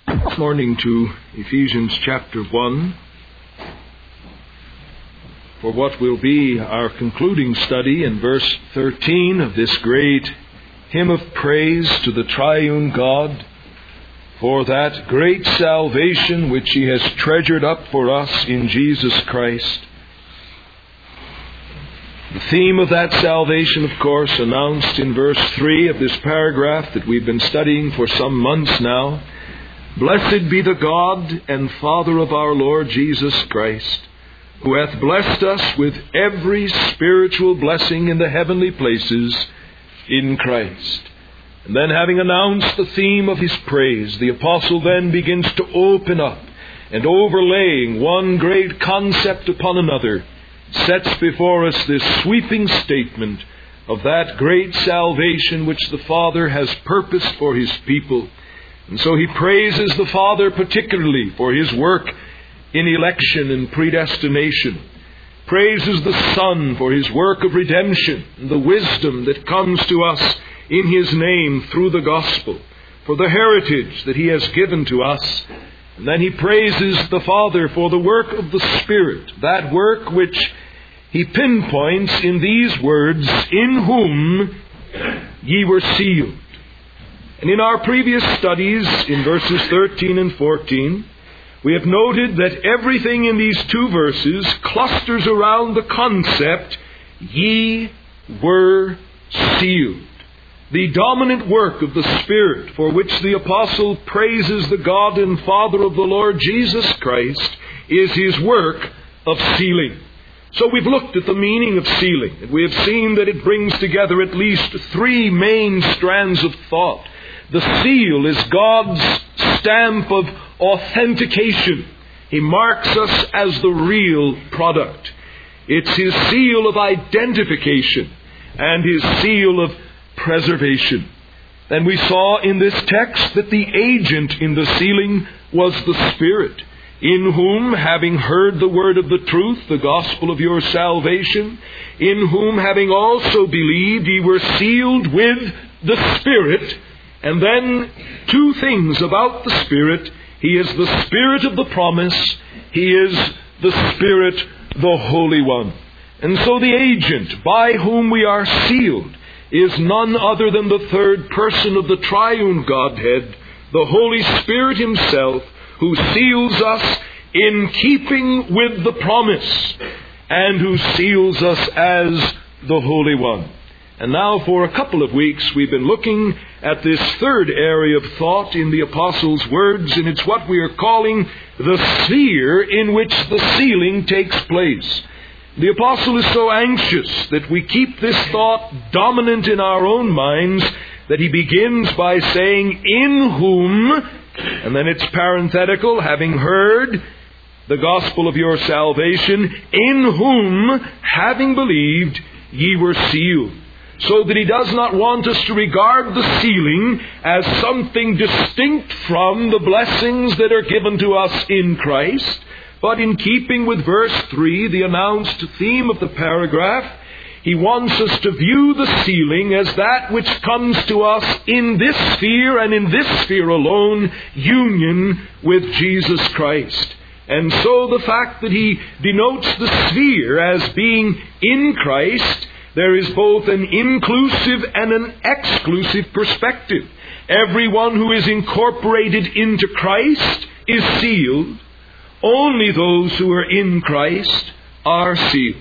Morning to Ephesians chapter 1 for what will be our concluding study in verse 13 of this great hymn of praise to the triune God for that great salvation which He has treasured up for us in Jesus Christ. The theme of that salvation, of course, announced in verse 3 of this paragraph that we've been studying for some months now. Blessed be the God and Father of our Lord Jesus Christ, who hath blessed us with every spiritual blessing in the heavenly places in Christ. And then, having announced the theme of His praise, the Apostle then begins to open up and, overlaying one great concept upon another, sets before us this sweeping statement of that great salvation which the Father has purposed for His people. And so he praises the Father particularly for His work in election and predestination. Praises the Son for His work of redemption and the wisdom that comes to us in His name through the gospel, for the heritage that He has given to us. And then he praises the Father for the work of the Spirit, that work which he pinpoints in these words, in whom ye were sealed. And in our previous studies, in verses 13 and 14, we have noted that everything in these two verses clusters around the concept, ye were sealed. The dominant work of the Spirit, for which the Apostle praises the God and Father of the Lord Jesus Christ, is His work of sealing. So we've looked at the meaning of sealing, and we have seen that it brings together at least three main strands of thought. The seal is God's stamp of authentication. He marks us as the real product. It's His seal of identification and His seal of preservation. Then we saw in this text that the agent in the sealing was the Spirit, in whom, having heard the word of the truth, the gospel of your salvation, in whom, having also believed, ye were sealed with the Spirit. And then two things about the Spirit. He is the Spirit of the promise. He is the Spirit, the Holy One. And so the agent by whom we are sealed is none other than the third person of the triune Godhead, the Holy Spirit Himself, who seals us in keeping with the promise and who seals us as the Holy One. And now for a couple of weeks we've been looking at this third area of thought in the Apostle's words, and it's what we are calling the sphere in which the sealing takes place. The Apostle is so anxious that we keep this thought dominant in our own minds that he begins by saying, in whom, and then it's parenthetical, having heard the gospel of your salvation, in whom, having believed, ye were sealed. So that he does not want us to regard the sealing as something distinct from the blessings that are given to us in Christ, but in keeping with verse 3, the announced theme of the paragraph, he wants us to view the sealing as that which comes to us in this sphere and in this sphere alone, union with Jesus Christ. And so the fact that he denotes the sphere as being in Christ, there is both an inclusive and an exclusive perspective. Everyone who is incorporated into Christ is sealed. Only those who are in Christ are sealed.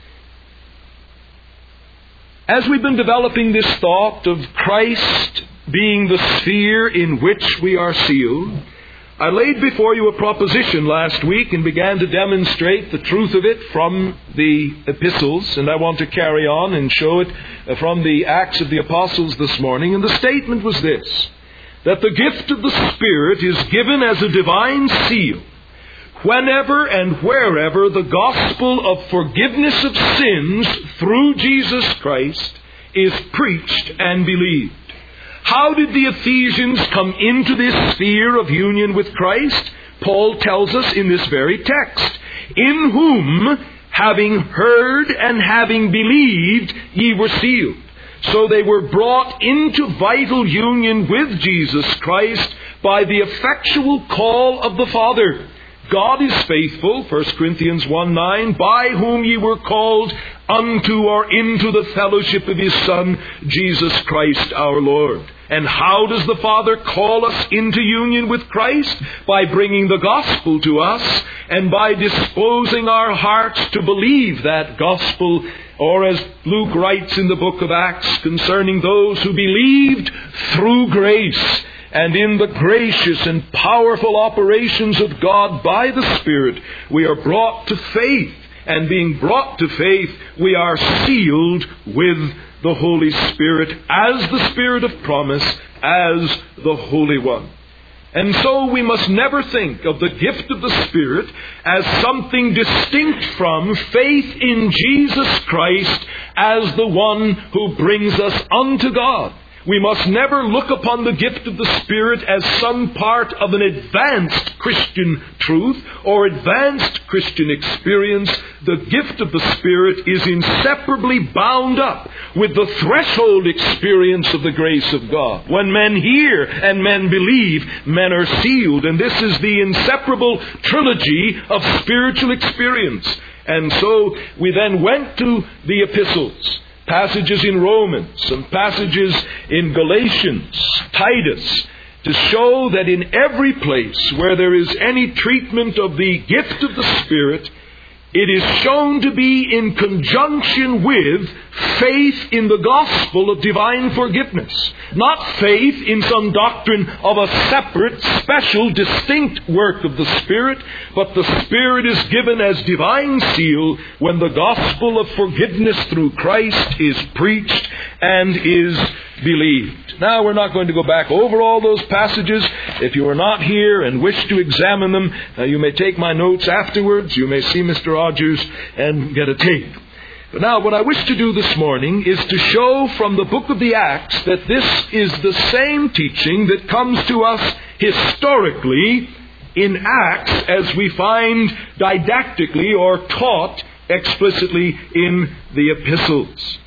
As we've been developing this thought of Christ being the sphere in which we are sealed, I laid before you a proposition last week and began to demonstrate the truth of it from the epistles, and I want to carry on and show it from the Acts of the Apostles this morning. And the statement was this, that the gift of the Spirit is given as a divine seal whenever and wherever the gospel of forgiveness of sins through Jesus Christ is preached and believed. How did the Ephesians come into this sphere of union with Christ? Paul tells us in this very text, in whom, having heard and having believed, ye were sealed. So they were brought into vital union with Jesus Christ by the effectual call of the Father. God is faithful, 1 Corinthians 1:9, by whom ye were called unto or into the fellowship of His Son, Jesus Christ our Lord. And how does the Father call us into union with Christ? By bringing the gospel to us and by disposing our hearts to believe that gospel, or as Luke writes in the book of Acts concerning those who believed through grace. And in the gracious and powerful operations of God by the Spirit, we are brought to faith. And being brought to faith, we are sealed with the Holy Spirit as the Spirit of promise, as the Holy One. And so we must never think of the gift of the Spirit as something distinct from faith in Jesus Christ as the one who brings us unto God. We must never look upon the gift of the Spirit as some part of an advanced Christian truth or advanced Christian experience. The gift of the Spirit is inseparably bound up with the threshold experience of the grace of God. When men hear and men believe, men are sealed. And this is the inseparable trilogy of spiritual experience. And so we then went to the epistles. Passages in Romans, some passages in Galatians, Titus, to show that in every place where there is any treatment of the gift of the Spirit, it is shown to be in conjunction with faith in the gospel of divine forgiveness. Not faith in some doctrine of a separate, special, distinct work of the Spirit, but the Spirit is given as divine seal when the gospel of forgiveness through Christ is preached and is believed. Now, we're not going to go back over all those passages. If you are not here and wish to examine them, you may take my notes afterwards. You may see Mr. Rogers and get a tape. But now, what I wish to do this morning is to show from the book of the Acts that this is the same teaching that comes to us historically in Acts as we find didactically or taught explicitly in the epistles.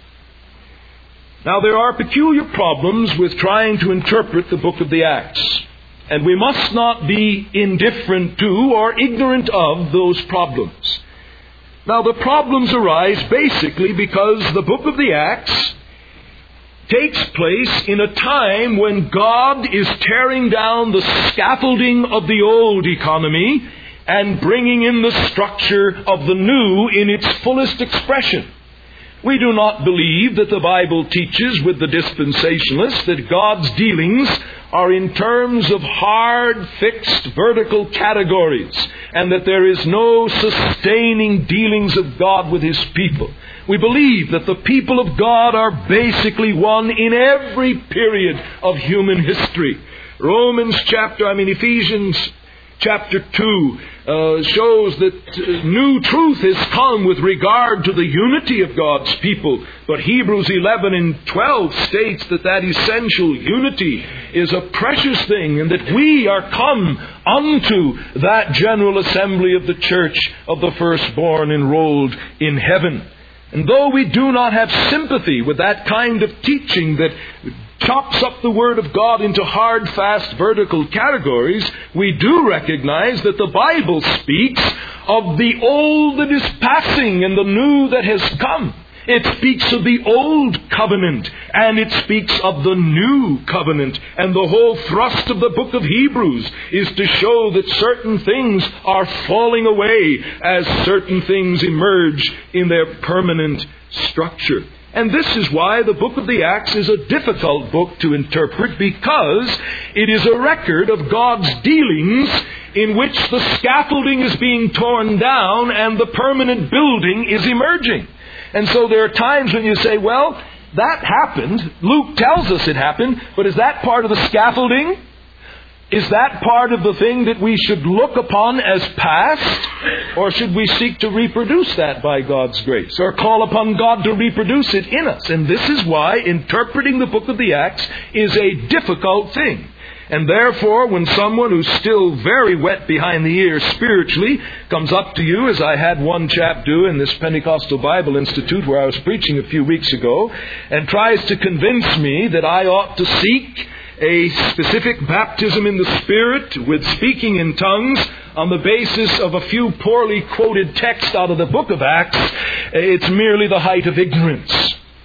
Now, there are peculiar problems with trying to interpret the book of the Acts, and we must not be indifferent to or ignorant of those problems. Now, the problems arise basically because the book of the Acts takes place in a time when God is tearing down the scaffolding of the old economy and bringing in the structure of the new in its fullest expression. We do not believe that the Bible teaches with the dispensationalists that God's dealings are in terms of hard, fixed, vertical categories, and that there is no sustaining dealings of God with His people. We believe that the people of God are basically one in every period of human history. Ephesians chapter 2 shows that new truth has come with regard to the unity of God's people. But Hebrews 11 and 12 states that that essential unity is a precious thing, and that we are come unto that general assembly of the church of the firstborn enrolled in heaven. And though we do not have sympathy with that kind of teaching that chops up the Word of God into hard, fast, vertical categories, we do recognize that the Bible speaks of the old that is passing and the new that has come. It speaks of the old covenant and it speaks of the new covenant. And the whole thrust of the book of Hebrews is to show that certain things are falling away as certain things emerge in their permanent structure. And this is why the book of the Acts is a difficult book to interpret, because it is a record of God's dealings in which the scaffolding is being torn down and the permanent building is emerging. And so there are times when you say, well, that happened. Luke tells us it happened, but is that part of the scaffolding? Is that part of the thing that we should look upon as past? Or should we seek to reproduce that by God's grace? Or call upon God to reproduce it in us? And this is why interpreting the book of the Acts is a difficult thing. And therefore, when someone who's still very wet behind the ears spiritually comes up to you, as I had one chap do in this Pentecostal Bible Institute where I was preaching a few weeks ago, and tries to convince me that I ought to seek a specific baptism in the Spirit with speaking in tongues on the basis of a few poorly quoted texts out of the book of Acts, it's merely the height of ignorance.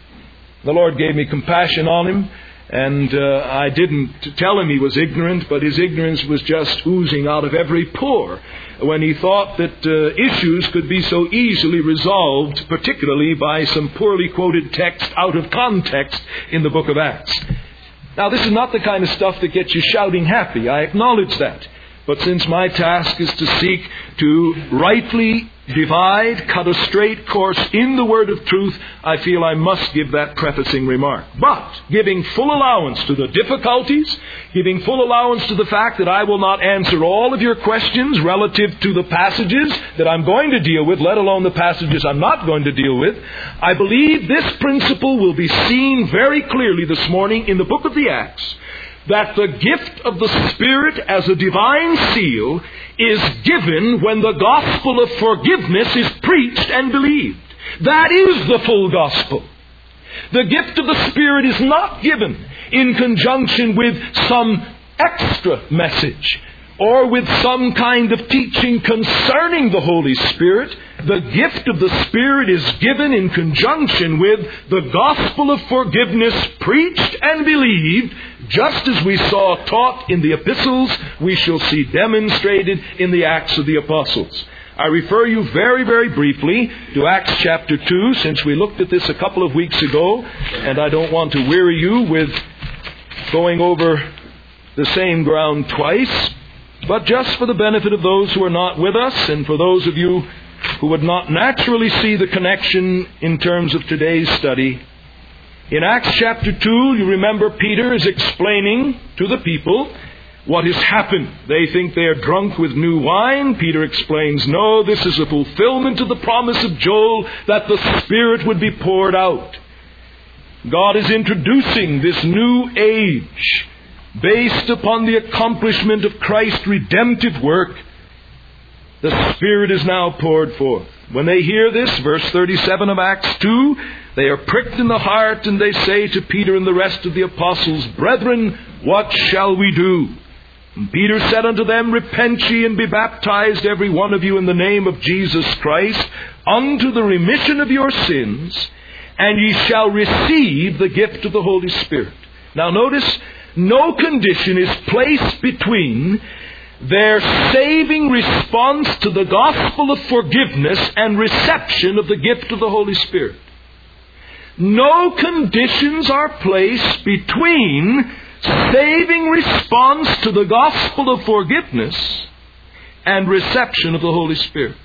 The Lord gave me compassion on him, and I didn't tell him he was ignorant, but his ignorance was just oozing out of every pore when he thought that issues could be so easily resolved, particularly by some poorly quoted text out of context in the book of Acts. Now, this is not the kind of stuff that gets you shouting happy. I acknowledge that. But since my task is to seek to rightly divide, cut a straight course in the word of truth, I feel I must give that prefacing remark. But giving full allowance to the difficulties, giving full allowance to the fact that I will not answer all of your questions relative to the passages that I'm going to deal with, let alone the passages I'm not going to deal with, I believe this principle will be seen very clearly this morning in the book of the Acts, that the gift of the Spirit as a divine seal is given when the gospel of forgiveness is preached and believed. That is the full gospel. The gift of the Spirit is not given in conjunction with some extra message or with some kind of teaching concerning the Holy Spirit. The gift of the Spirit is given in conjunction with the gospel of forgiveness preached and believed, just as we saw taught in the epistles, we shall see demonstrated in the Acts of the Apostles. I refer you very, very briefly to Acts chapter 2, since we looked at this a couple of weeks ago, and I don't want to weary you with going over the same ground twice. But just for the benefit of those who are not with us, and for those of you who would not naturally see the connection in terms of today's study, in Acts chapter 2, you remember Peter is explaining to the people what has happened. They think they are drunk with new wine. Peter explains, no, this is a fulfillment of the promise of Joel that the Spirit would be poured out. God is introducing this new age based upon the accomplishment of Christ's redemptive work. The Spirit is now poured forth. When they hear this, verse 37 of Acts 2, they are pricked in the heart, and they say to Peter and the rest of the apostles, Brethren, what shall we do? And Peter said unto them, Repent ye, and be baptized every one of you in the name of Jesus Christ, unto the remission of your sins, and ye shall receive the gift of the Holy Spirit. Now notice, no condition is placed between their saving response to the gospel of forgiveness and reception of the gift of the Holy Spirit. No conditions are placed between saving response to the gospel of forgiveness and reception of the Holy Spirit.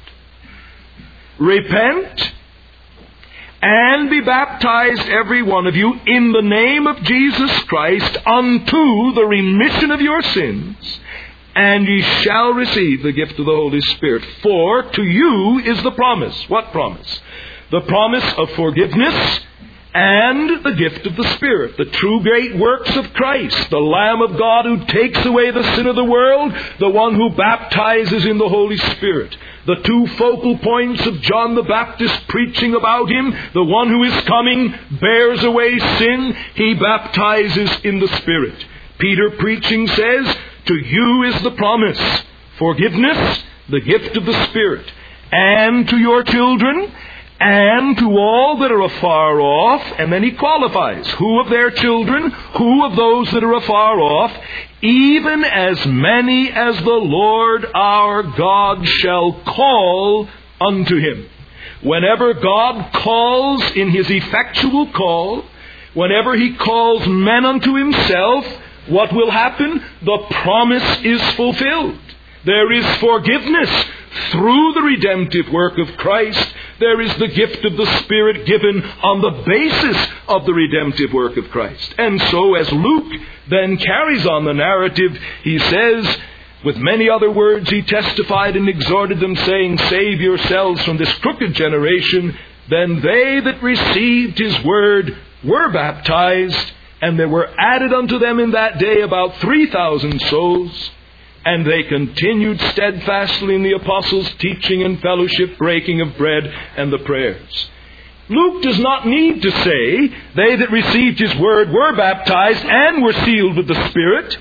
Repent and be baptized every one of you in the name of Jesus Christ unto the remission of your sins, and ye shall receive the gift of the Holy Spirit. For to you is the promise. What promise? The promise of forgiveness and the gift of the Spirit. The true great works of Christ, the Lamb of God who takes away the sin of the world, the one who baptizes in the Holy Spirit. The two focal points of John the Baptist preaching about Him, the one who is coming, bears away sin, He baptizes in the Spirit. Peter preaching says, to you is the promise, forgiveness, the gift of the Spirit, and to your children, and to all that are afar off. And then he qualifies, who of their children, who of those that are afar off, even as many as the Lord our God shall call unto Him. Whenever God calls in His effectual call, whenever He calls men unto Himself, what will happen? The promise is fulfilled. There is forgiveness through the redemptive work of Christ. There is the gift of the Spirit given on the basis of the redemptive work of Christ. And so as Luke then carries on the narrative, he says, with many other words he testified and exhorted them, saying, Save yourselves from this crooked generation. Then they that received His word were baptized, And there were added unto them in that day about 3,000 souls. And they continued steadfastly in the apostles' teaching and fellowship, breaking of bread, and the prayers. Luke does not need to say, they that received his word were baptized and were sealed with the Spirit.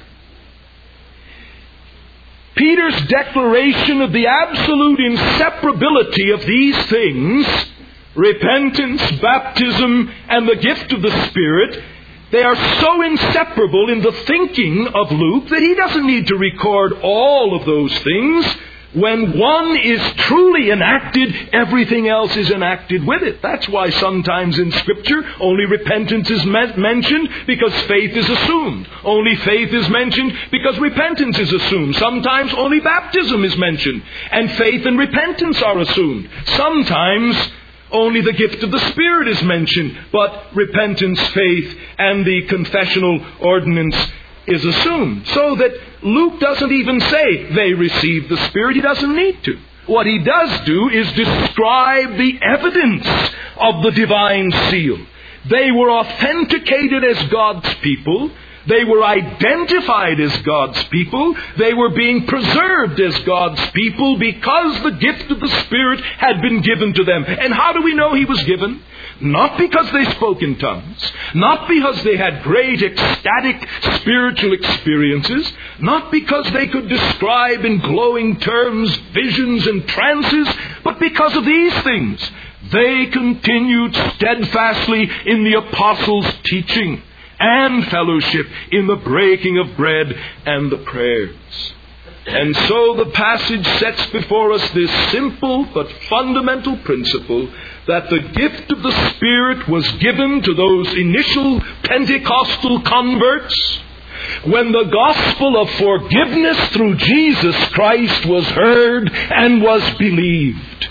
Peter's declaration of the absolute inseparability of these things, repentance, baptism, and the gift of the Spirit, they are so inseparable in the thinking of Luke that he doesn't need to record all of those things. When one is truly enacted, everything else is enacted with it. That's why sometimes in Scripture only repentance is mentioned because faith is assumed. Only faith is mentioned because repentance is assumed. Sometimes only baptism is mentioned and faith and repentance are assumed. Sometimes only the gift of the Spirit is mentioned, but repentance, faith, and the confessional ordinance is assumed. So that Luke doesn't even say they received the Spirit. He doesn't need to. What he does do is describe the evidence of the divine seal. They were authenticated as God's people. They were identified as God's people. They were being preserved as God's people because the gift of the Spirit had been given to them. And how do we know he was given? Not because they spoke in tongues, not because they had great ecstatic spiritual experiences, not because they could describe in glowing terms visions and trances, but because of these things. They continued steadfastly in the apostles' teaching and fellowship, in the breaking of bread and the prayers. And so the passage sets before us this simple but fundamental principle that the gift of the Spirit was given to those initial Pentecostal converts when the gospel of forgiveness through Jesus Christ was heard and was believed.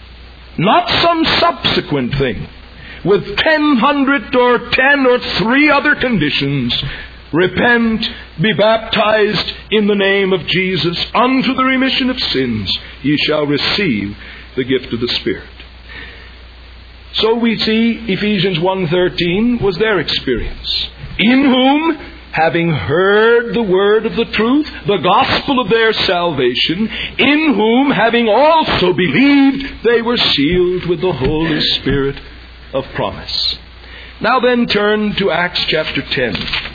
Not some subsequent thing with 100 or 10 or 3 other conditions. Repent, be baptized in the name of Jesus unto the remission of sins. Ye shall receive the gift of the Spirit. So we see Ephesians 1:13 was their experience. In whom, having heard the word of the truth, the gospel of their salvation, in whom, having also believed, they were sealed with the Holy Spirit of promise. Now then, turn to Acts chapter 10.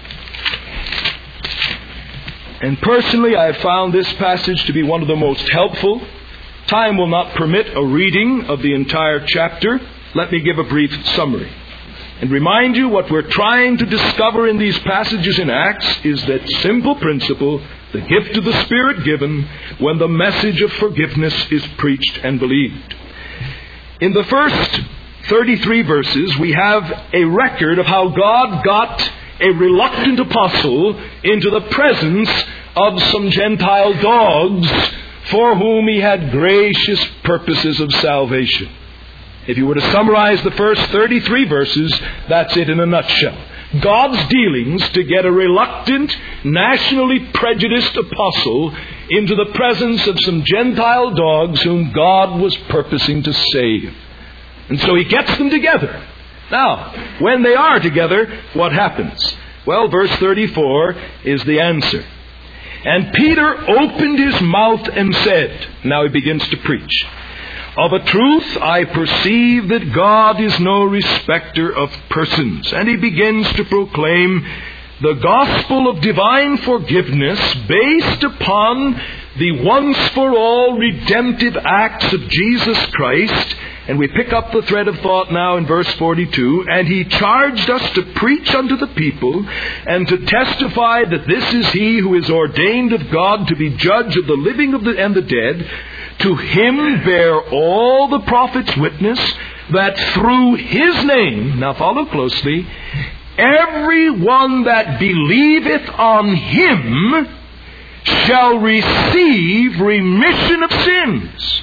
And personally, I have found this passage to be one of the most helpful. Time will not permit a reading of the entire chapter. Let me give a brief summary and remind you what we're trying to discover in these passages in Acts is that simple principle, the gift of the Spirit given when the message of forgiveness is preached and believed. In the first 33 verses, we have a record of how God got a reluctant apostle into the presence of some Gentile dogs for whom he had gracious purposes of salvation. If you were to summarize the first 33 verses, that's it in a nutshell. God's dealings to get a reluctant, nationally prejudiced apostle into the presence of some Gentile dogs whom God was purposing to save. And so he gets them together. Now, when they are together, what happens? Well, verse 34 is the answer. And Peter opened his mouth and said, now he begins to preach, of a truth I perceive that God is no respecter of persons. And he begins to proclaim the gospel of divine forgiveness based upon the once-for-all redemptive acts of Jesus Christ. And we pick up the thread of thought now in verse 42. And he charged us to preach unto the people and to testify that this is he who is ordained of God to be judge of the living and the dead. To him bear all the prophets witness that through his name, now follow closely, every one that believeth on him shall receive remission of sins.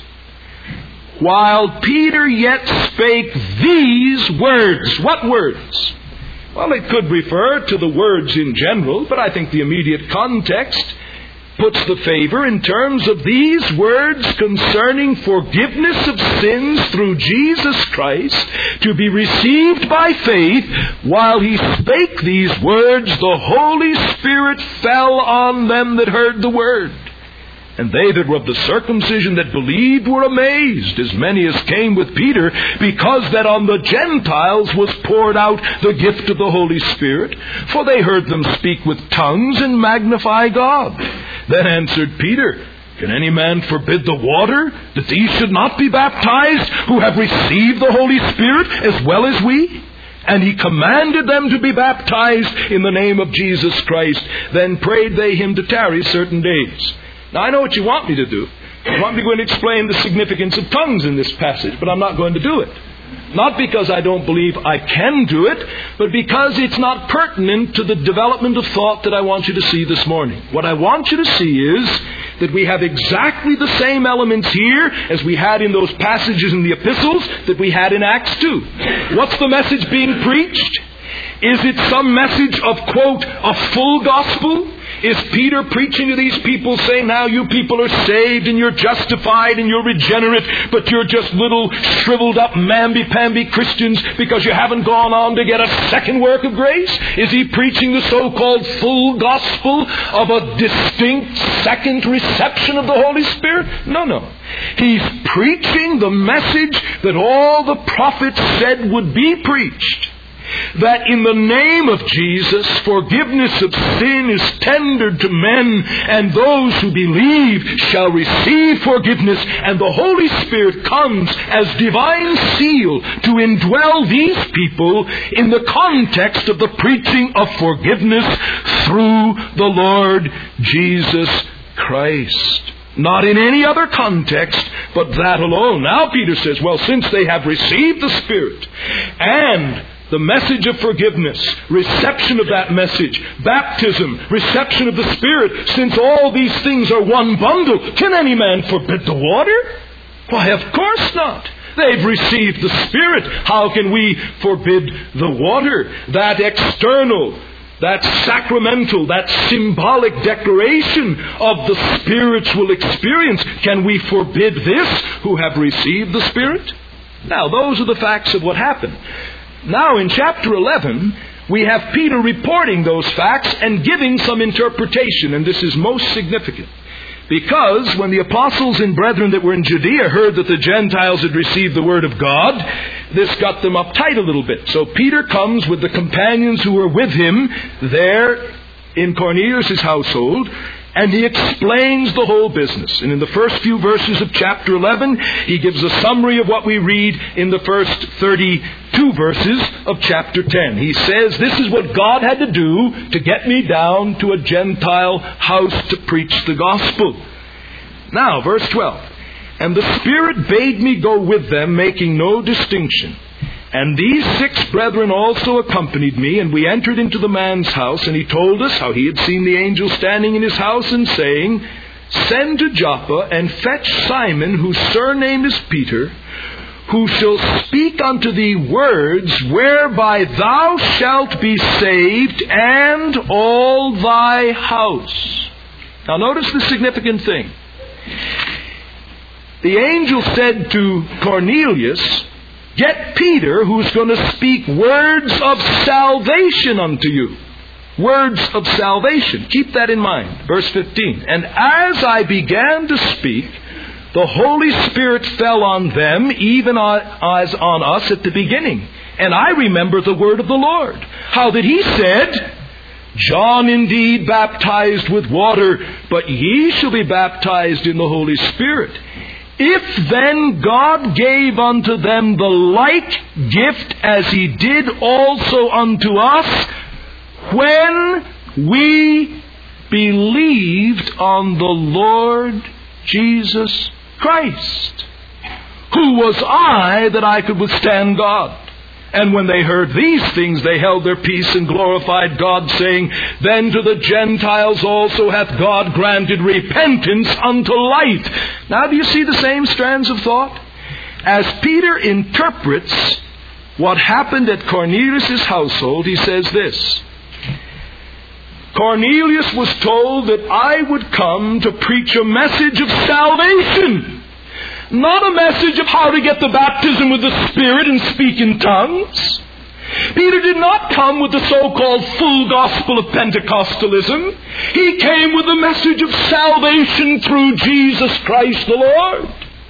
While Peter yet spake these words. What words? Well, it could refer to the words in general, but I think the immediate context puts the favor in terms of these words concerning forgiveness of sins through Jesus Christ, to be received by faith. While he spake these words, the Holy Spirit fell on them that heard the word. And they that were of the circumcision that believed were amazed, as many as came with Peter, because that on the Gentiles was poured out the gift of the Holy Spirit. For they heard them speak with tongues and magnify God. Then answered Peter, Can any man forbid the water, that these should not be baptized, who have received the Holy Spirit as well as we? And he commanded them to be baptized in the name of Jesus Christ. Then prayed they him to tarry certain days. Now, I know what you want me to do. You want me to go and explain the significance of tongues in this passage, but I'm not going to do it. Not because I don't believe I can do it, but because it's not pertinent to the development of thought that I want you to see this morning. What I want you to see is that we have exactly the same elements here as we had in those passages in the epistles that we had in Acts 2. What's the message being preached? Is it some message of, quote, a full gospel? Is Peter preaching to these people saying, now you people are saved and you're justified and you're regenerate, but you're just little shriveled up mamby-pamby Christians because you haven't gone on to get a second work of grace? Is he preaching the so-called full gospel of a distinct second reception of the Holy Spirit? No. He's preaching the message that all the prophets said would be preached. That in the name of Jesus, forgiveness of sin is tendered to men, and those who believe shall receive forgiveness, and the Holy Spirit comes as divine seal to indwell these people in the context of the preaching of forgiveness through the Lord Jesus Christ. Not in any other context, but that alone. Now Peter says, well, since they have received the Spirit, and the message of forgiveness, reception of that message, baptism, reception of the Spirit, since all these things are one bundle, can any man forbid the water? Why, of course not. They've received the Spirit. How can we forbid the water? That external, that sacramental, that symbolic declaration of the spiritual experience, can we forbid this who have received the Spirit? Now, those are the facts of what happened. Now, in chapter 11, we have Peter reporting those facts and giving some interpretation, and this is most significant. Because when the apostles and brethren that were in Judea heard that the Gentiles had received the word of God, this got them uptight a little bit. So Peter comes with the companions who were with him there in Cornelius' household, and he explains the whole business. And in the first few verses of chapter 11, he gives a summary of what we read in the first 32 verses of chapter 10. He says, this is what God had to do to get me down to a Gentile house to preach the gospel. Now, verse 12. And the Spirit bade me go with them, making no distinction. And these 6 brethren also accompanied me, and we entered into the man's house, and he told us how he had seen the angel standing in his house and saying, Send to Joppa and fetch Simon, whose surname is Peter, who shall speak unto thee words whereby thou shalt be saved and all thy house. Now notice the significant thing. The angel said to Cornelius, Get Peter, who's going to speak words of salvation unto you. Words of salvation. Keep that in mind. Verse 15. And as I began to speak, the Holy Spirit fell on them, even as on us at the beginning. And I remember the word of the Lord. How that he said, John indeed baptized with water, but ye shall be baptized in the Holy Spirit. If then God gave unto them the like gift as he did also unto us, when we believed on the Lord Jesus Christ. Who was I that I could withstand God? And when they heard these things, they held their peace and glorified God, saying, Then to the Gentiles also hath God granted repentance unto life. Now do you see the same strands of thought? As Peter interprets what happened at Cornelius' household, he says this. Cornelius was told that I would come to preach a message of salvation, not a message of how to get the baptism with the Spirit and speak in tongues. Peter did not come with the so-called full gospel of Pentecostalism. He came with the message of salvation through Jesus Christ the Lord.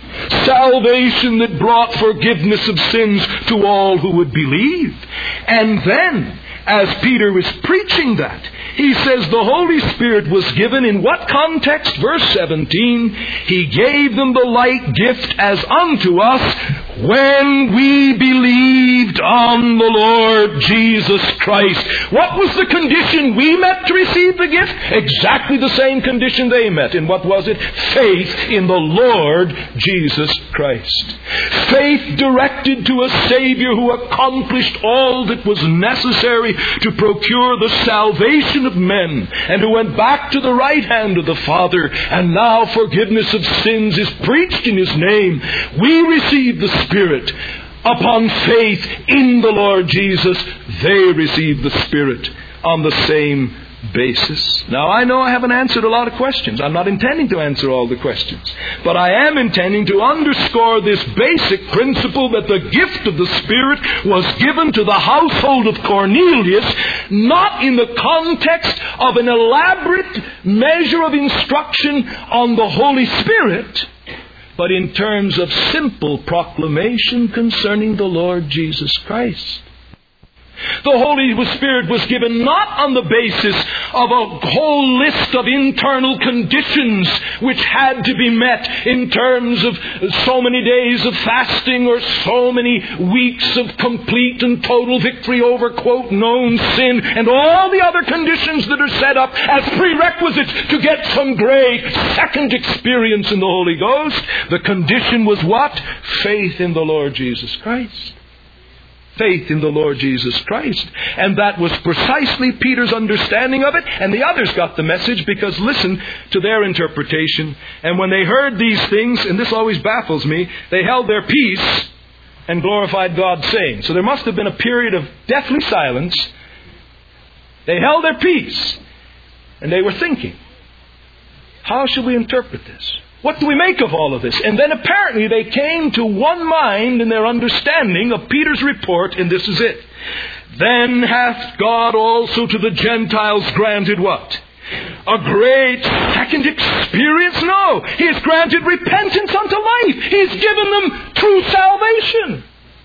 Salvation that brought forgiveness of sins to all who would believe. And then, as Peter was preaching that, he says the Holy Spirit was given in what context? Verse 17, He gave them the like gift as unto us when we believed on the Lord Jesus Christ. What was the condition we met to receive the gift? Exactly the same condition they met. And what was it? Faith in the Lord Jesus Christ. Faith directed to a Savior who accomplished all that was necessary to procure the salvation of men, and who went back to the right hand of the Father, and now forgiveness of sins is preached in His name. We receive the Spirit upon faith in the Lord Jesus. They receive the Spirit on the same basis. Now, I know I haven't answered a lot of questions. I'm not intending to answer all the questions. But I am intending to underscore this basic principle that the gift of the Spirit was given to the household of Cornelius, not in the context of an elaborate measure of instruction on the Holy Spirit, but in terms of simple proclamation concerning the Lord Jesus Christ. The Holy Spirit was given not on the basis of a whole list of internal conditions which had to be met in terms of so many days of fasting or so many weeks of complete and total victory over, quote, known sin, and all the other conditions that are set up as prerequisites to get some great second experience in the Holy Ghost. The condition was what? Faith in the Lord Jesus Christ. Faith in the Lord Jesus Christ. And that was precisely Peter's understanding of it. And the others got the message because listen to their interpretation. And when they heard these things, and this always baffles me, they held their peace and glorified God, saying. So there must have been a period of deathly silence. They held their peace. And they were thinking, how should we interpret this? What do we make of all of this? And then apparently they came to one mind in their understanding of Peter's report, and this is it. Then hath God also to the Gentiles granted what? A great second experience? No. He has granted repentance unto life. He's given them true salvation.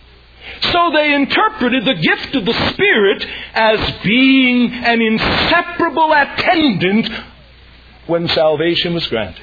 So they interpreted the gift of the Spirit as being an inseparable attendant when salvation was granted.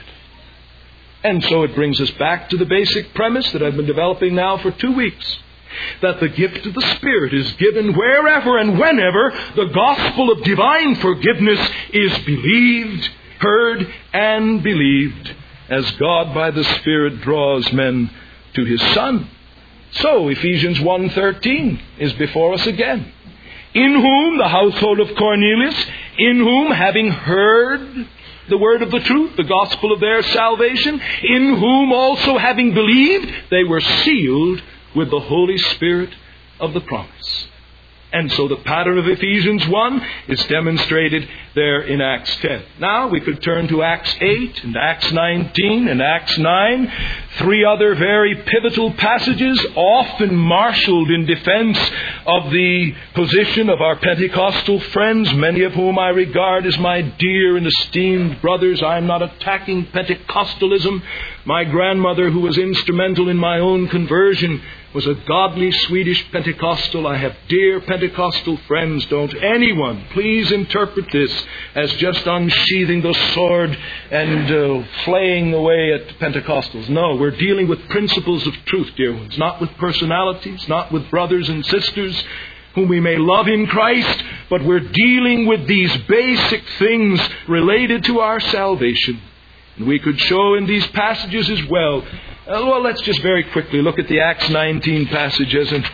And so it brings us back to the basic premise that I've been developing now for 2 weeks. That the gift of the Spirit is given wherever and whenever the gospel of divine forgiveness is believed, heard, and believed, as God by the Spirit draws men to His Son. So Ephesians 1:13 is before us again. In whom the household of Cornelius, in whom having heard the word of the truth, the gospel of their salvation, in whom also having believed, they were sealed with the Holy Spirit of the promise. And so the pattern of Ephesians 1 is demonstrated there in Acts 10. Now we could turn to Acts 8 and Acts 19 and Acts 9. 3 other very pivotal passages, often marshaled in defense of the position of our Pentecostal friends, many of whom I regard as my dear and esteemed brothers. I am not attacking Pentecostalism. My grandmother, who was instrumental in my own conversion, was a godly Swedish Pentecostal. I have dear Pentecostal friends. Don't anyone please interpret this as just unsheathing the sword and flaying away at Pentecostals. No, we're dealing with principles of truth, dear ones, not with personalities, not with brothers and sisters whom we may love in Christ, but we're dealing with these basic things related to our salvation. And we could show in these passages as well. Well, let's just very quickly look at the Acts 19 passages. And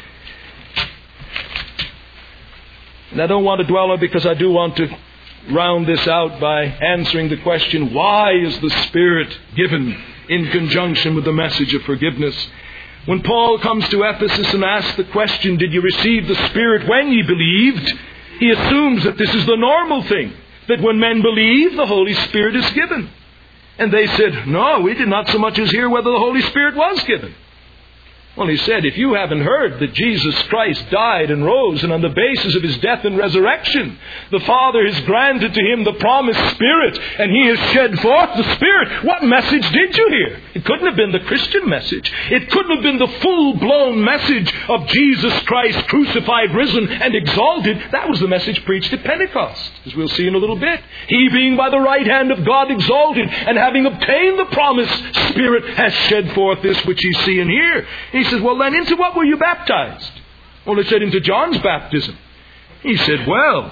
I don't want to dwell on it because I do want to round this out by answering the question, why is the Spirit given in conjunction with the message of forgiveness? When Paul comes to Ephesus and asks the question, did you receive the Spirit when ye believed? He assumes that this is the normal thing. that when men believe, the Holy Spirit is given. And they said, no, we did not so much as hear whether the Holy Spirit was given. Well, he said, if you haven't heard that Jesus Christ died and rose, and on the basis of His death and resurrection, the Father has granted to Him the promised Spirit, and He has shed forth the Spirit, what message did you hear? It couldn't have been the Christian message. It couldn't have been the full-blown message of Jesus Christ crucified, risen, and exalted. That was the message preached at Pentecost, as we'll see in a little bit. He being by the right hand of God exalted, and having obtained the promised Spirit, has shed forth this which ye see and hear. He says, well, then into what were you baptized? Well, it said into John's baptism. He said, well,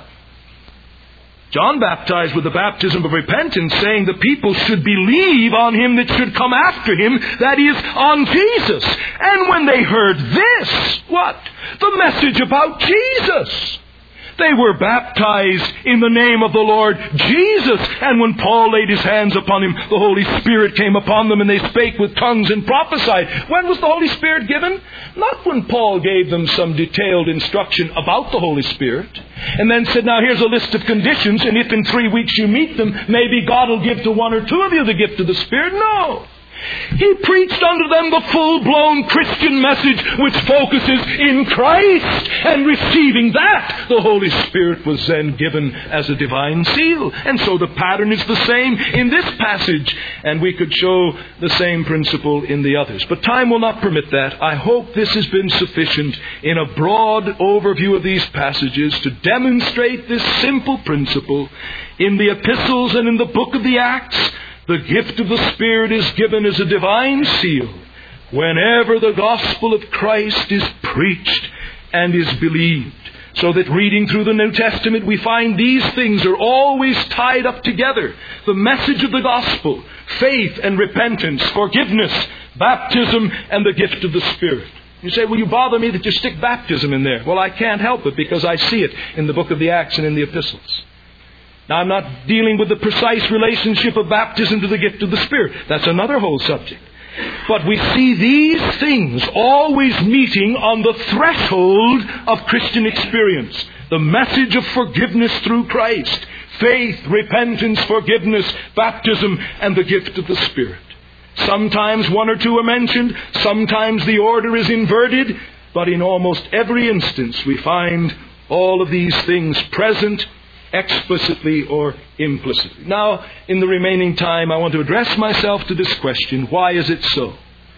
John baptized with the baptism of repentance, saying the people should believe on Him that should come after Him, that is, on Jesus. And when they heard this, what? The message about Jesus. They were baptized in the name of the Lord Jesus. And when Paul laid his hands upon him, the Holy Spirit came upon them, and they spake with tongues and prophesied. When was the Holy Spirit given? Not when Paul gave them some detailed instruction about the Holy Spirit, and then said, now here's a list of conditions, and if in 3 weeks you meet them, maybe God will give to 1 or 2 of you the gift of the Spirit. No. He preached unto them the full-blown Christian message which focuses in Christ, and receiving that, the Holy Spirit was then given as a divine seal. And so the pattern is the same in this passage, and we could show the same principle in the others. But time will not permit that. I hope this has been sufficient in a broad overview of these passages to demonstrate this simple principle. In the epistles and in the book of the Acts, the gift of the Spirit is given as a divine seal whenever the gospel of Christ is preached and is believed. So that reading through the New Testament, we find these things are always tied up together. The message of the gospel, faith and repentance, forgiveness, baptism, and the gift of the Spirit. You say, well, you bother me that you stick baptism in there. Well, I can't help it because I see it in the book of the Acts and in the epistles. Now, I'm not dealing with the precise relationship of baptism to the gift of the Spirit. That's another whole subject. But we see these things always meeting on the threshold of Christian experience. The message of forgiveness through Christ. Faith, repentance, forgiveness, baptism, and the gift of the Spirit. Sometimes 1 or 2 are mentioned. Sometimes the order is inverted. But in almost every instance we find all of these things present, explicitly or implicitly. Now, in the remaining time, I want to address myself to this question. Why is it so?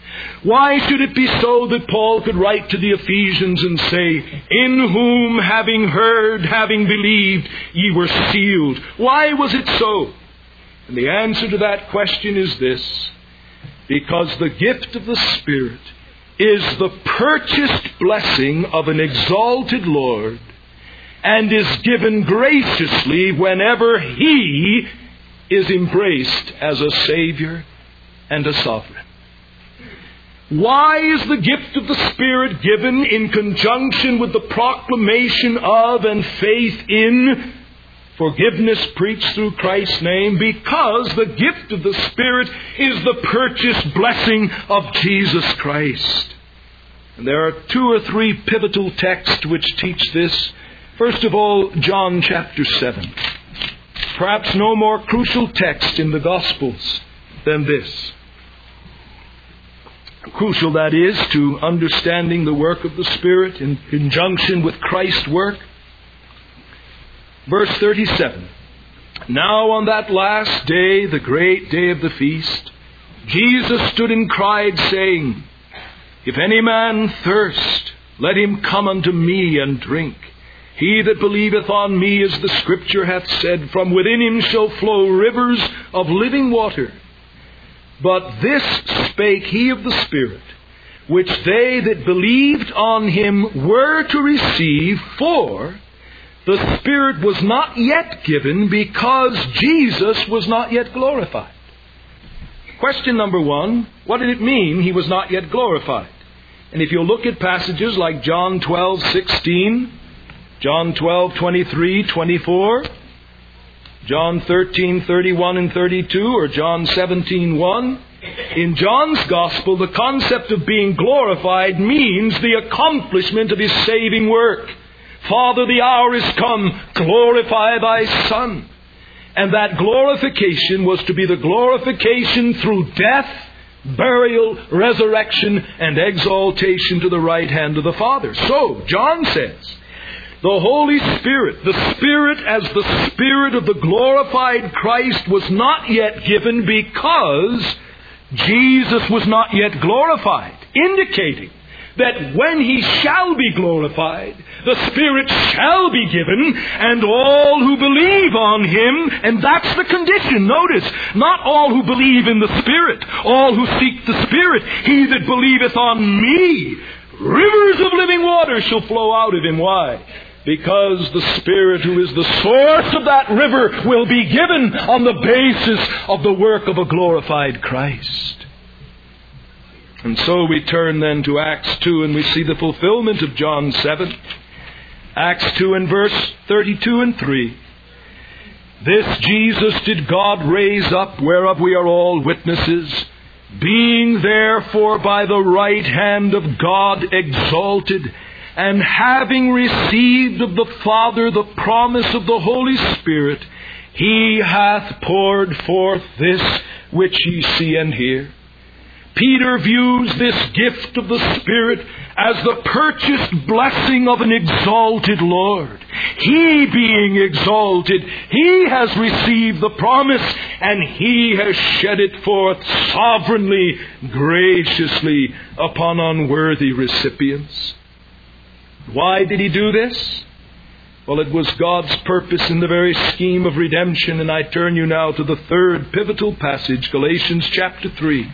Why should it be so that Paul could write to the Ephesians and say, in whom, having heard, having believed, ye were sealed? Why was it so? And the answer to that question is this: because the gift of the Spirit is the purchased blessing of an exalted Lord, and is given graciously whenever He is embraced as a Savior and a Sovereign. Why is the gift of the Spirit given in conjunction with the proclamation of and faith in forgiveness preached through Christ's name? Because the gift of the Spirit is the purchased blessing of Jesus Christ. And there are 2 or 3 pivotal texts which teach this. First of all, John chapter 7. Perhaps no more crucial text in the Gospels than this. Crucial, that is, to understanding the work of the Spirit in conjunction with Christ's work. Verse 37. Now on that last day, the great day of the feast, Jesus stood and cried, saying, If any man thirst, let him come unto me and drink. He that believeth on me, as the Scripture hath said, from within him shall flow rivers of living water. But this spake he of the Spirit, which they that believed on him were to receive, for the Spirit was not yet given, because Jesus was not yet glorified. Question number 1, what did it mean He was not yet glorified? And if you look at passages like John 12:16, John 12:23, 24, John 13:31 and 32, or John 17:1. In John's Gospel, the concept of being glorified means the accomplishment of His saving work. Father, the hour is come, glorify Thy Son. And that glorification was to be the glorification through death, burial, resurrection, and exaltation to the right hand of the Father. So, John says, the Holy Spirit, the Spirit as the Spirit of the glorified Christ, was not yet given because Jesus was not yet glorified, indicating that when He shall be glorified, the Spirit shall be given, and all who believe on Him, and that's the condition, notice, not all who believe in the Spirit, all who seek the Spirit. He that believeth on me, rivers of living water shall flow out of him. Why? Because the Spirit, who is the source of that river, will be given on the basis of the work of a glorified Christ. And so we turn then to Acts 2, and we see the fulfillment of John 7. Acts 2 and verse 32 and 3. This Jesus did God raise up, whereof we are all witnesses, being therefore by the right hand of God exalted, and having received of the Father the promise of the Holy Spirit, He hath poured forth this which ye see and hear. Peter views this gift of the Spirit as the purchased blessing of an exalted Lord. He being exalted, He has received the promise, and He has shed it forth sovereignly, graciously upon unworthy recipients. Why did He do this? Well, it was God's purpose in the very scheme of redemption, and I turn you now to the third pivotal passage, Galatians chapter 3.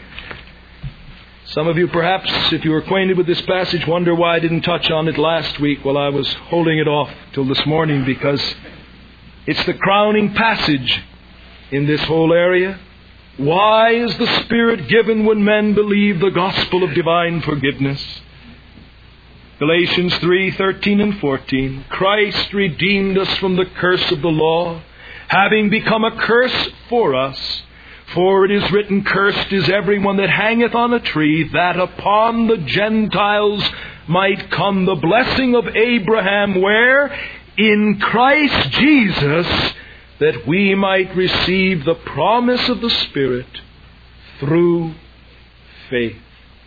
Some of you perhaps, if you were acquainted with this passage, wonder why I didn't touch on it last week. Well, I was holding it off till this morning because it's the crowning passage in this whole area. Why is the Spirit given when men believe the gospel of divine forgiveness? Galatians 3:13 and 14. Christ redeemed us from the curse of the law, having become a curse for us. For it is written, cursed is everyone that hangeth on a tree, that upon the Gentiles might come the blessing of Abraham, where? In Christ Jesus, that we might receive the promise of the Spirit through faith.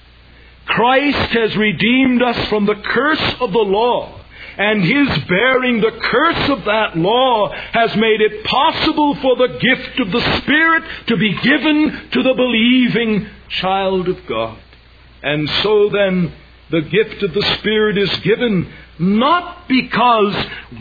Christ has redeemed us from the curse of the law, and His bearing the curse of that law has made it possible for the gift of the Spirit to be given to the believing child of God. And so then, the gift of the Spirit is given not because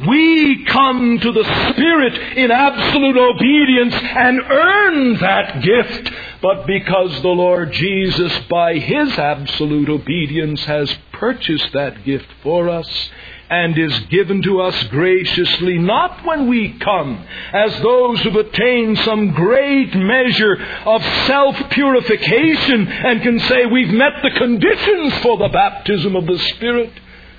we come to the Spirit in absolute obedience and earn that gift, but because the Lord Jesus, by His absolute obedience, has purchased that gift for us and is given to us graciously, not when we come as those who've attained some great measure of self-purification and can say we've met the conditions for the baptism of the Spirit,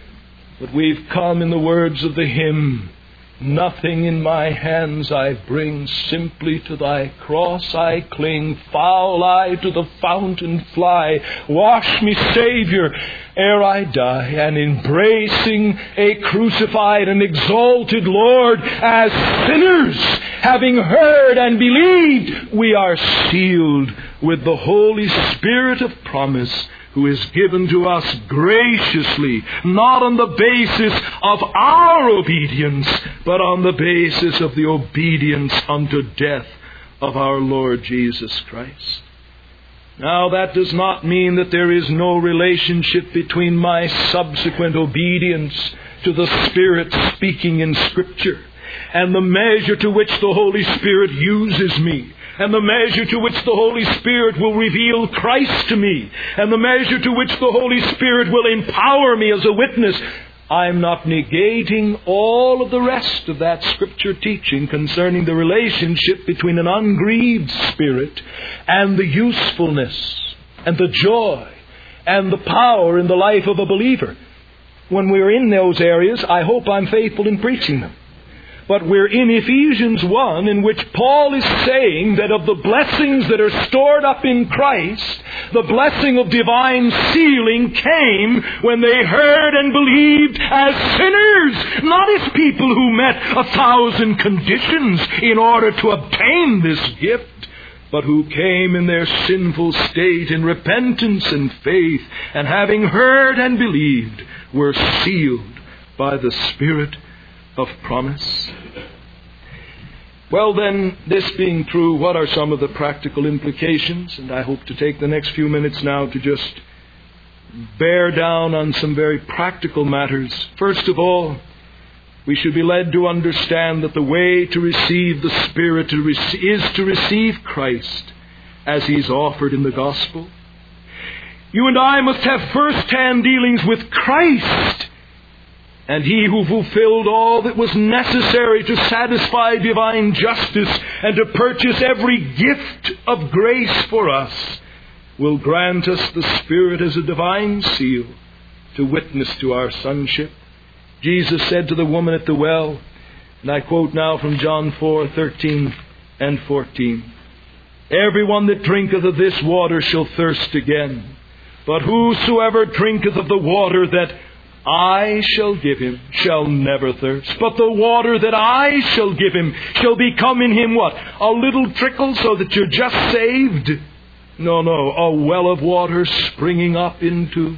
but we've come in the words of the hymn, nothing in my hands I bring, simply to Thy cross I cling, foul I to the fountain fly, wash me, Savior, ere I die. And embracing a crucified and exalted Lord, as sinners, having heard and believed, we are sealed with the Holy Spirit of promise, who is given to us graciously, not on the basis of our obedience, but on the basis of the obedience unto death of our Lord Jesus Christ. Now, that does not mean that there is no relationship between my subsequent obedience to the Spirit speaking in Scripture and the measure to which the Holy Spirit uses me, and the measure to which the Holy Spirit will reveal Christ to me, and the measure to which the Holy Spirit will empower me as a witness. I'm not negating all of the rest of that Scripture teaching concerning the relationship between an ungrieved spirit and the usefulness and the joy and the power in the life of a believer. When we're in those areas, I hope I'm faithful in preaching them. But we're in Ephesians 1, in which Paul is saying that of the blessings that are stored up in Christ, the blessing of divine sealing came when they heard and believed as sinners, not as people who met 1,000 conditions in order to obtain this gift, but who came in their sinful state in repentance and faith, and having heard and believed, were sealed by the Spirit of promise. Well then, this being true, what are some of the practical implications? And I hope to take the next few minutes now to just bear down on some very practical matters. First of all, we should be led to understand that the way to receive the Spirit is to receive Christ as He's offered in the gospel. You and I must have first-hand dealings with Christ, and He who fulfilled all that was necessary to satisfy divine justice and to purchase every gift of grace for us will grant us the Spirit as a divine seal to witness to our sonship. Jesus said to the woman at the well, and I quote now from John 4:13 and 14, "Everyone that drinketh of this water shall thirst again. But whosoever drinketh of the water that I shall give him shall never thirst. But the water that I shall give him shall become in him" what? A little trickle so that you're just saved? No, a well of water springing up into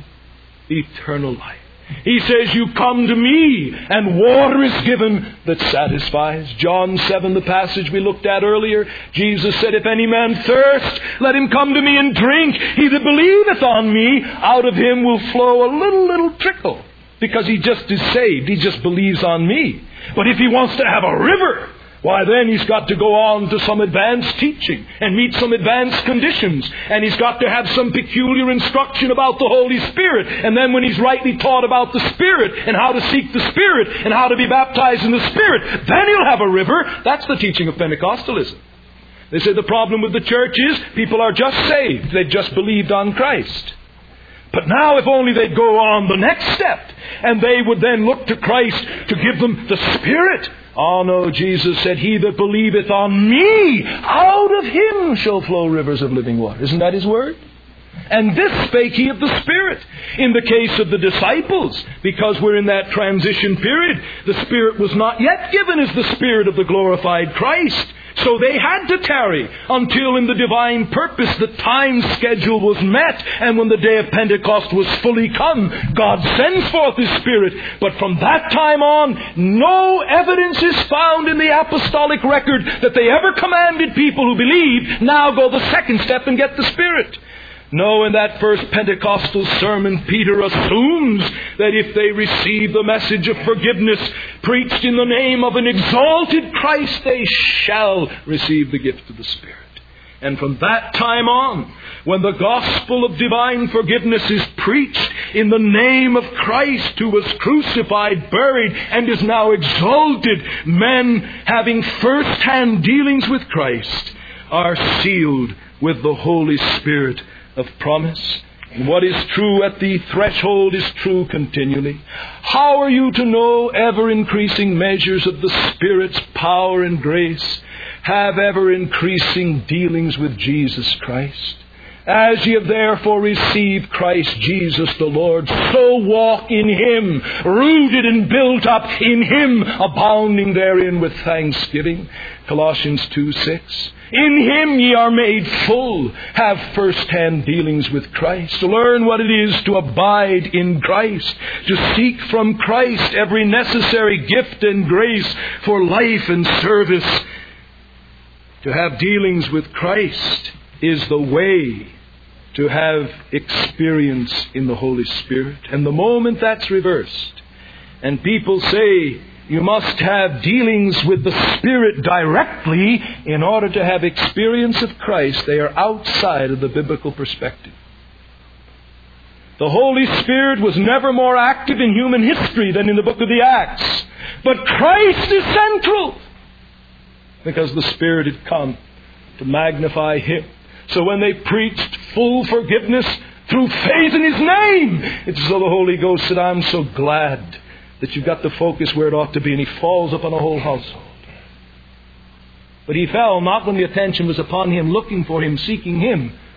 eternal life. He says, "You come to me, and water is given that satisfies." John 7, the passage we looked at earlier, Jesus said, "If any man thirst, let him come to me and drink. He that believeth on me, out of him will flow a little trickle." Because he just is saved. He just believes on me. But if he wants to have a river, why then he's got to go on to some advanced teaching and meet some advanced conditions. And he's got to have some peculiar instruction about the Holy Spirit. And then when he's rightly taught about the Spirit and how to seek the Spirit and how to be baptized in the Spirit, then he'll have a river. That's the teaching of Pentecostalism. They say the problem with the church is people are just saved. They've just believed on Christ. But now if only they'd go on the next step, and they would then look to Christ to give them the Spirit. Oh no, Jesus said, "He that believeth on me, out of him shall flow rivers of living water." Isn't that His word? And this spake He of the Spirit. In the case of the disciples, because we're in that transition period, the Spirit was not yet given as the Spirit of the glorified Christ. So they had to tarry until in the divine purpose the time schedule was met, and when the day of Pentecost was fully come, God sends forth His Spirit. But from that time on, no evidence is found in the apostolic record that they ever commanded people who believed, "Now go the second step and get the Spirit." No, in that first Pentecostal sermon, Peter assumes that if they receive the message of forgiveness preached in the name of an exalted Christ, they shall receive the gift of the Spirit. And from that time on, when the gospel of divine forgiveness is preached in the name of Christ, who was crucified, buried, and is now exalted, men having first-hand dealings with Christ are sealed with the Holy Spirit of promise. And what is true at the threshold is true continually. How are you to know ever-increasing measures of the Spirit's power and grace? Have ever-increasing dealings with Jesus Christ. As ye have therefore received Christ Jesus the Lord, so walk in Him, rooted and built up in Him, abounding therein with thanksgiving. Colossians 2:6. In Him ye are made full. Have first-hand dealings with Christ. Learn what it is to abide in Christ. To seek from Christ every necessary gift and grace for life and service. To have dealings with Christ is the way to have experience in the Holy Spirit. And the moment that's reversed, and people say, you must have dealings with the Spirit directly in order to have experience of Christ, they are outside of the biblical perspective. The Holy Spirit was never more active in human history than in the book of the Acts. But Christ is central, because the Spirit had come to magnify Him. So when they preached full forgiveness through faith in His name, it's as though the Holy Ghost said, I'm so glad that you've got the focus where it ought to be. And He falls upon a whole household. But He fell not when the attention was upon Him, looking for Him, seeking Him,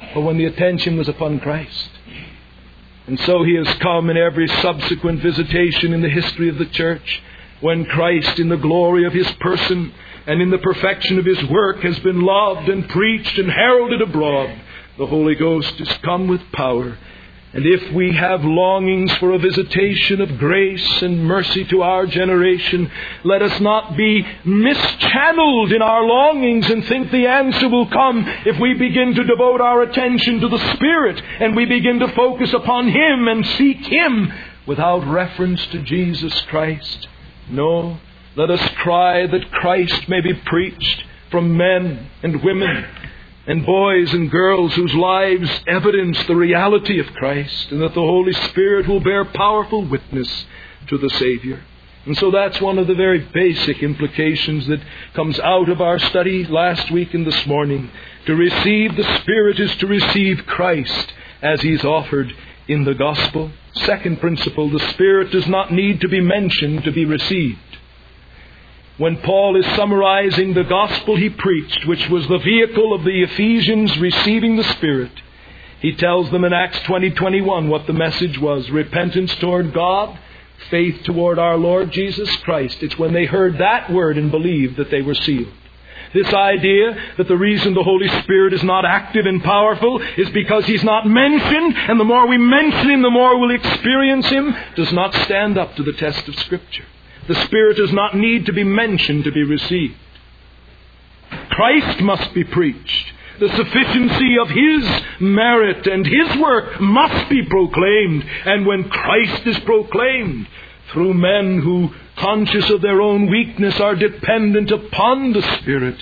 or when the attention was upon Christ. And so He has come in every subsequent visitation in the history of the church, when Christ, in the glory of His person and in the perfection of His work, has been loved and preached and heralded abroad. The Holy Ghost has come with power. And if we have longings for a visitation of grace and mercy to our generation, let us not be mischanneled in our longings and think the answer will come if we begin to devote our attention to the Spirit and we begin to focus upon Him and seek Him without reference to Jesus Christ. No, let us cry that Christ may be preached from men and women and boys and girls whose lives evidence the reality of Christ, and that the Holy Spirit will bear powerful witness to the Savior. And so that's one of the very basic implications that comes out of our study last week and this morning. To receive the Spirit is to receive Christ as He's offered in the gospel. Second principle, the Spirit does not need to be mentioned to be received. When Paul is summarizing the gospel he preached, which was the vehicle of the Ephesians receiving the Spirit, he tells them in Acts 20:21 what the message was: repentance toward God, faith toward our Lord Jesus Christ. It's when they heard that word and believed that they were sealed. This idea that the reason the Holy Spirit is not active and powerful is because He's not mentioned, and the more we mention Him, the more we'll experience Him, does not stand up to the test of Scripture. The Spirit does not need to be mentioned to be received. Christ must be preached. The sufficiency of His merit and His work must be proclaimed. And when Christ is proclaimed through men who, conscious of their own weakness, are dependent upon the Spirit,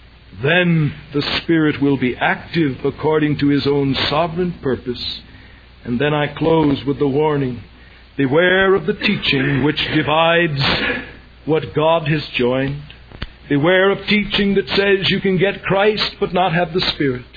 then the Spirit will be active according to His own sovereign purpose. And then I close with the warning: beware of the teaching which divides what God has joined. Beware of teaching that says you can get Christ but not have the Spirit.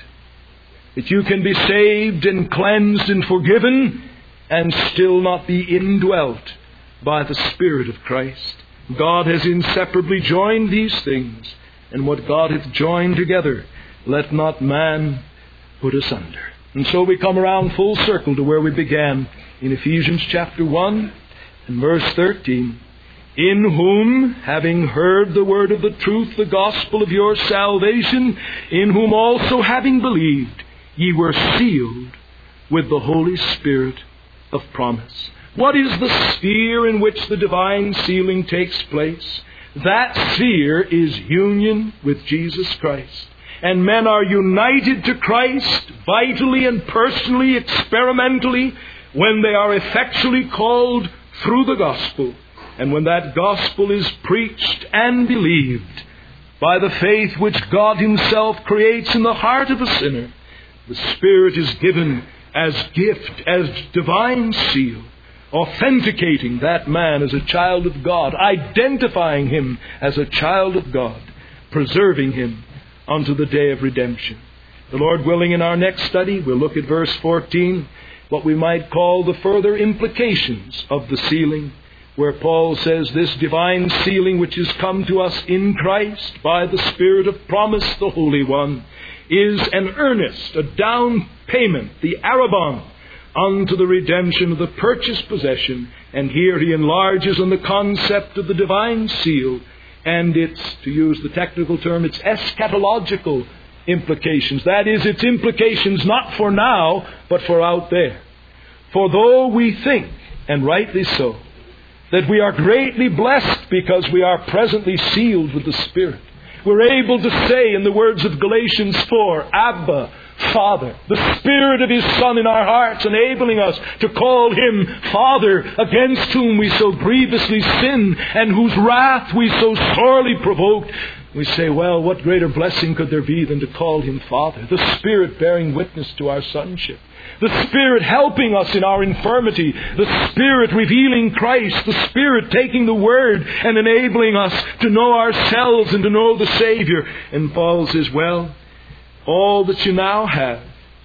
That you can be saved and cleansed and forgiven and still not be indwelt by the Spirit of Christ. God has inseparably joined these things, and what God hath joined together, let not man put asunder. And so we come around full circle to where we began in Ephesians chapter 1 and verse 13. In whom, having heard the word of the truth, the gospel of your salvation, in whom also having believed, ye were sealed with the Holy Spirit of promise. What is the sphere in which the divine sealing takes place? That sphere is union with Jesus Christ. And men are united to Christ vitally and personally, experimentally, when they are effectually called through the gospel. And when that gospel is preached and believed by the faith which God Himself creates in the heart of a sinner, the Spirit is given as gift, as divine seal, authenticating that man as a child of God, identifying him as a child of God, preserving him unto the day of redemption. The Lord willing, in our next study, we'll look at verse 14, what we might call the further implications of the sealing, where Paul says this divine sealing which has come to us in Christ by the Spirit of promise, the Holy One, is an earnest, a down payment, the arrabon, unto the redemption of the purchased possession. And here he enlarges on the concept of the divine seal and its, to use the technical term, its eschatological implications. That is, its implications not for now, but for out there. For though we think, and rightly so, that we are greatly blessed because we are presently sealed with the Spirit, we're able to say in the words of Galatians 4, Abba, Father, the Spirit of His Son in our hearts, enabling us to call Him Father, against whom we so grievously sin and whose wrath we so sorely provoked. We say, well, what greater blessing could there be than to call Him Father? The Spirit bearing witness to our sonship. The Spirit helping us in our infirmity. The Spirit revealing Christ. The Spirit taking the Word and enabling us to know ourselves and to know the Savior. And Paul says, well, all that you now have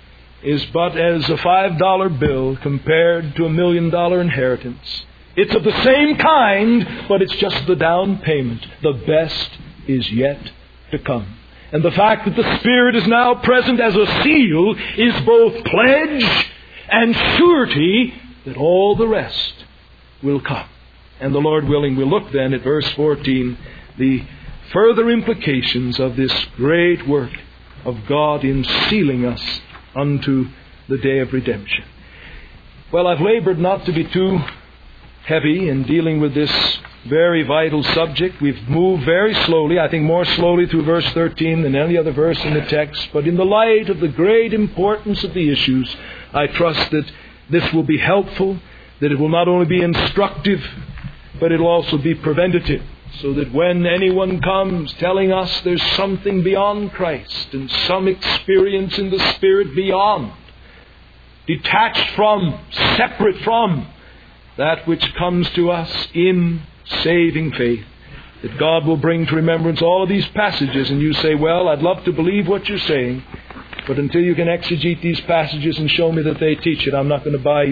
is but as a $5 bill compared to $1 million inheritance. It's of the same kind, but it's just the down payment. The best is yet to come. And the fact that the Spirit is now present as a seal is both pledge and surety that all the rest will come. And the Lord willing, we'll look then at verse 14, the further implications of this great work of God in sealing us unto the day of redemption. Well, I've labored not to be too heavy in dealing with this very vital subject. We've moved very slowly, I think more slowly through verse 13 than any other verse in the text. But in the light of the great importance of the issues, I trust that this will be helpful, that it will not only be instructive, but it will also be preventative. So that when anyone comes telling us there's something beyond Christ and some experience in the Spirit beyond, detached from, separate from that which comes to us in saving faith, that God will bring to remembrance all of these passages, and you say, well, I'd love to believe what you're saying, but until you can exegete these passages and show me that they teach it, I'm not going to buy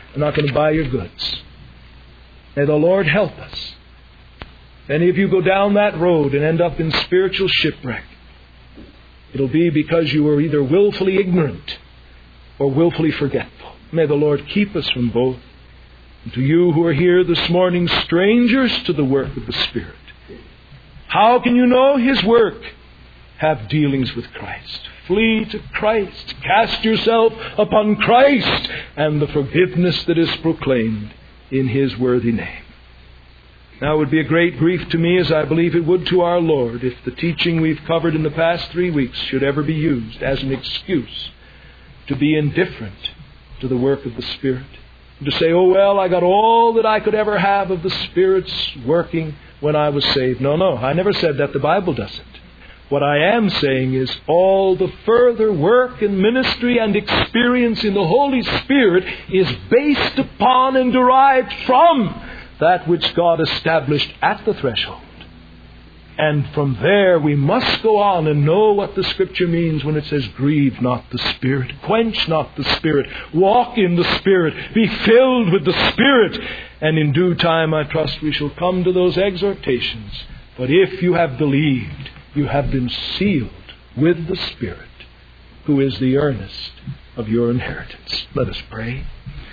your goods. May the Lord help us. If any of you go down that road and end up in spiritual shipwreck, it'll be because you were either willfully ignorant or willfully forgetful. May the Lord keep us from both. And to you who are here this morning, strangers to the work of the Spirit, how can you know His work? Have dealings with Christ. Flee to Christ. Cast yourself upon Christ and the forgiveness that is proclaimed in His worthy name. Now it would be a great grief to me, as I believe it would to our Lord, if the teaching we've covered in the past 3 weeks should ever be used as an excuse to be indifferent to the work of the Spirit. To say, oh well, I got all that I could ever have of the Spirit's working when I was saved. No, I never said that. The Bible doesn't. What I am saying is all the further work and ministry and experience in the Holy Spirit is based upon and derived from that which God established at the threshold. And from there we must go on and know what the Scripture means when it says, grieve not the Spirit, quench not the Spirit, walk in the Spirit, be filled with the Spirit. And in due time, I trust, we shall come to those exhortations. But if you have believed, you have been sealed with the Spirit, who is the earnest of your inheritance. Let us pray.